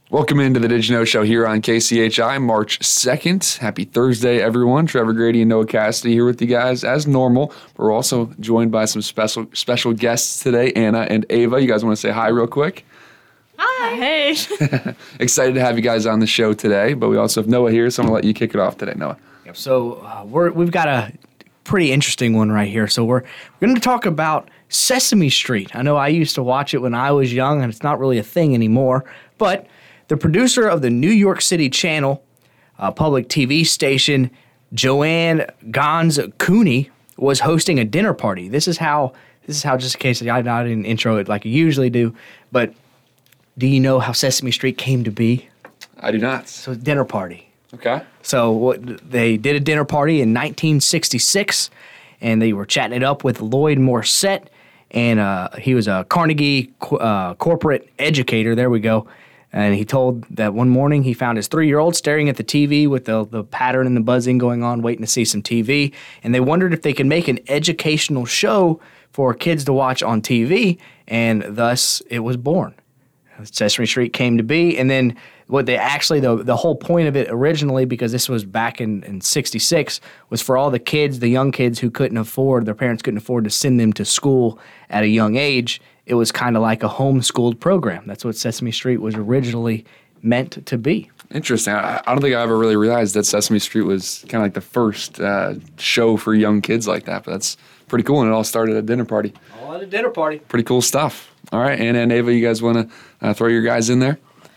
Welcome into the Did You Know Show here on KCHI, March 2nd. Happy Thursday, everyone. Trevor Grady and Noah Cassidy here with you guys as normal. We're also joined by some special guests today, Anna and Ava. You guys want to say hi real quick? Hi. Hey. Excited to have you guys on the show today, but we also have Noah here, so I'm going to let you kick it off today, Noah. Yep. So we've got a pretty interesting one right here. So we're going to talk about Sesame Street. I know I used to watch it when I was young, and it's not really a thing anymore, but the producer of the New York City Channel, public TV station, Joanne Gans Cooney, was hosting a dinner party. This is how, just in case I didn't intro it like I usually do, but do you know how Sesame Street came to be? I do not. So, dinner party. Okay. So, they did a dinner party in 1966, and they were chatting it up with Lloyd Morset, and he was a Carnegie corporate educator. There we go. And he told that one morning he found his 3-year-old staring at the TV with the pattern and the buzzing going on, waiting to see some TV. And they wondered if they could make an educational show for kids to watch on TV, and thus it was born. Sesame Street came to be, and then what they actually, the whole point of it originally, because this was back in 66, was for all the kids, the young kids who their parents couldn't afford to send them to school at a young age. It was kind of like a homeschooled program. That's what Sesame Street was originally meant to be. Interesting. I don't think I ever really realized that Sesame Street was kind of like the first show for young kids like that, but that's pretty cool, and it all started at a dinner party. All at a dinner party. Pretty cool stuff. All right, Anna and Ava, you guys want to throw your guys in there?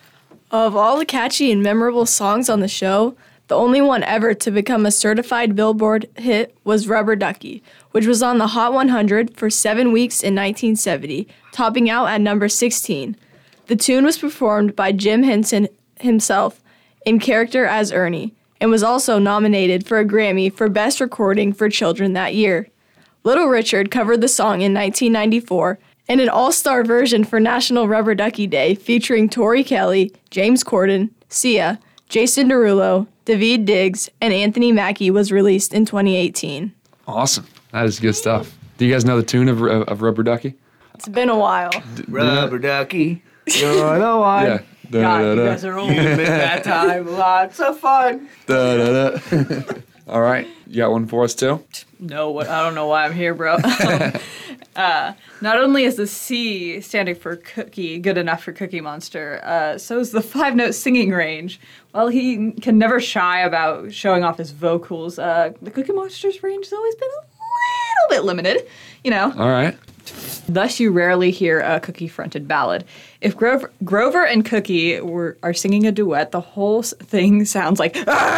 Of all the catchy and memorable songs on the show, the only one ever to become a certified Billboard hit was Rubber Ducky, which was on the Hot 100 for 7 weeks in 1970, topping out at number 16. The tune was performed by Jim Henson himself in character as Ernie, and was also nominated for a Grammy for Best Recording for Children that year. Little Richard covered the song in 1994, and an all-star version for National Rubber Ducky Day featuring Tori Kelly, James Corden, Sia, Jason Derulo, Daveed Diggs, and Anthony Mackie was released in 2018. Awesome. That is good stuff. Do you guys know the tune of Rubber Ducky? It's been a while. Rubber Ducky, you're the one. Yeah. God, you guys are old. At that time, lots of fun. All right. You got one for us, too? No, I don't know why I'm here, bro. Not only is the C standing for Cookie good enough for Cookie Monster, so is the 5-note singing range. While he can never shy about showing off his vocals, the Cookie Monster's range has always been a little bit limited, you know. All right. Thus, you rarely hear a Cookie-fronted ballad. If Grover and Cookie are singing a duet, the whole thing sounds like...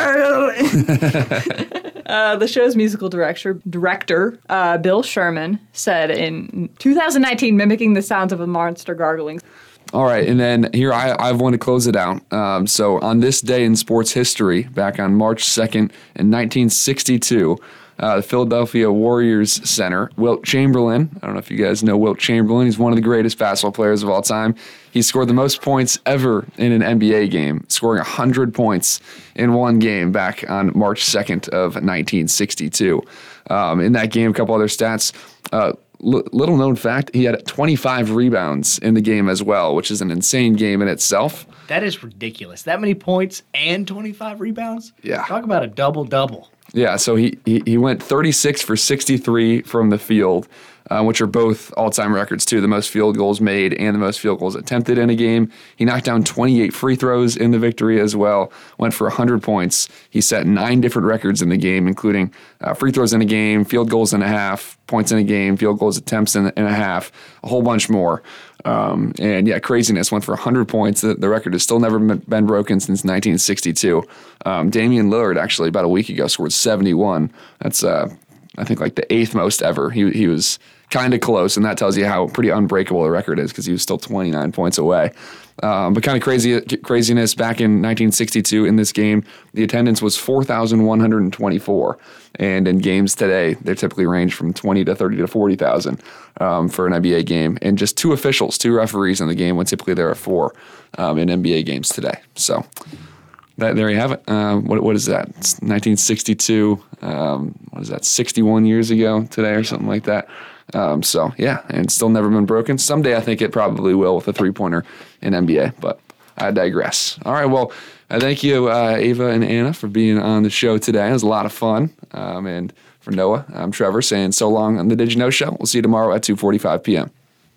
The show's musical director Bill Sherman, said in 2019, mimicking the sounds of a monster gargling. All right, and then here I want to close it out. So on this day in sports history, back on March 2nd in 1962, the Philadelphia Warriors center, Wilt Chamberlain. I don't know if you guys know Wilt Chamberlain. He's one of the greatest basketball players of all time. He scored the most points ever in an NBA game, scoring 100 points in one game back on March 2nd of 1962. In that game, a couple other stats. Little known fact, he had 25 rebounds in the game as well, which is an insane game in itself. That is ridiculous. That many points and 25 rebounds? Yeah. Talk about a double-double. Yeah, so he went 36 for 63 from the field, which are both all-time records, too. The most field goals made and the most field goals attempted in a game. He knocked down 28 free throws in the victory as well, went for 100 points. He set 9 different records in the game, including free throws in a game, field goals in a half, points in a game, field goals attempts in a half, a whole bunch more. And yeah, craziness. Went for 100 points. The record has still never been broken since 1962. Damian Lillard, actually, about a week ago, scored 71. That's, I think, like the 8th most ever. He was kind of close, and that tells you how pretty unbreakable the record is because he was still 29 points away. But kind of craziness back in 1962 in this game, the attendance was 4,124. And in games today, they typically range from 20 to 30 to 40,000 for an NBA game. And just 2 officials, 2 referees in the game, when typically there are 4 in NBA games today. So there you have it. What is that? It's 1962. What is that? 61 years ago today or something like that. So yeah, and it's still never been broken. Someday I think it probably will with a 3-pointer in NBA, but I digress. All right, well, thank you, Ava and Anna, for being on the show today. It was a lot of fun. And for Noah, I'm Trevor saying so long on the Did You Know Show. We'll see you tomorrow at 2:45 p.m.